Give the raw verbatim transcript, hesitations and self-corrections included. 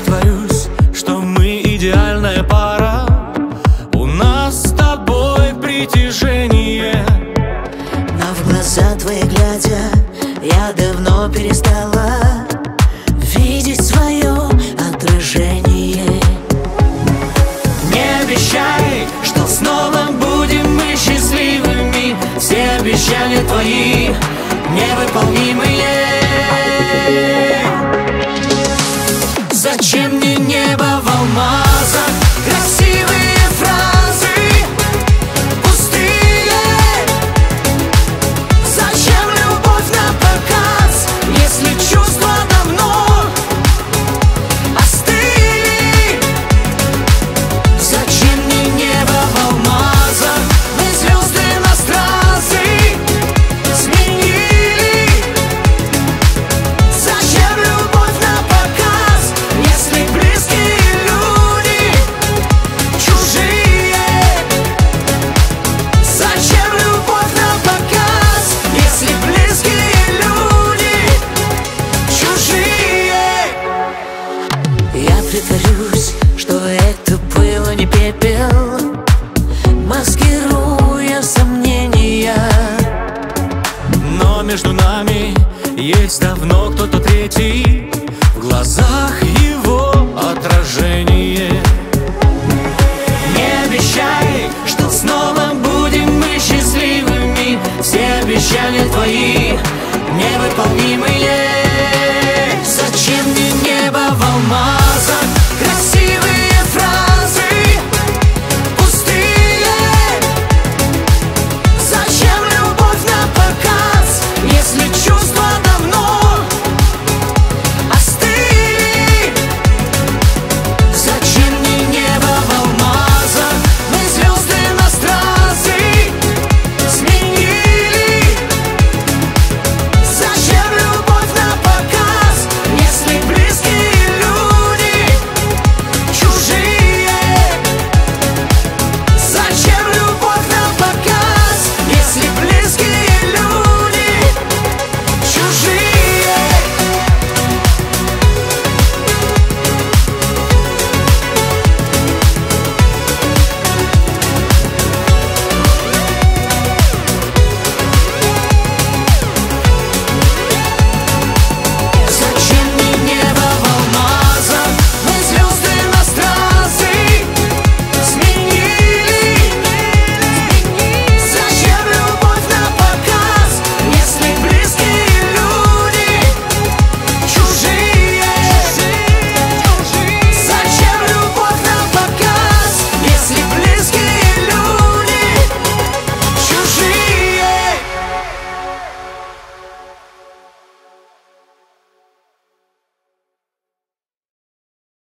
притворюсь, что мы идеальная пара. У нас с тобой притяжение. Но в глаза твои глядя, я давно перестала видеть свое отражение. Не обещай, что снова будем мы счастливыми. Все обещания твои невыполнимые. Зачем мне небо в алмазах, красивые фразы пустые? Зачем любовь на показ, если чувства давно остыли? Зачем мне небо в алмазах, мы звезды на стразы сменили? Зачем любовь на показ, если близкие люди чужие? Зачем любовь на показ, если близкие люди чужие? Я притворюсь, что это было не пепел, маскируя сомнения. Но между нами есть давно кто-то третий, в глазах его отражение. Не обещай, что снова будем мы счастливыми. Все обещания твои невыполнимые.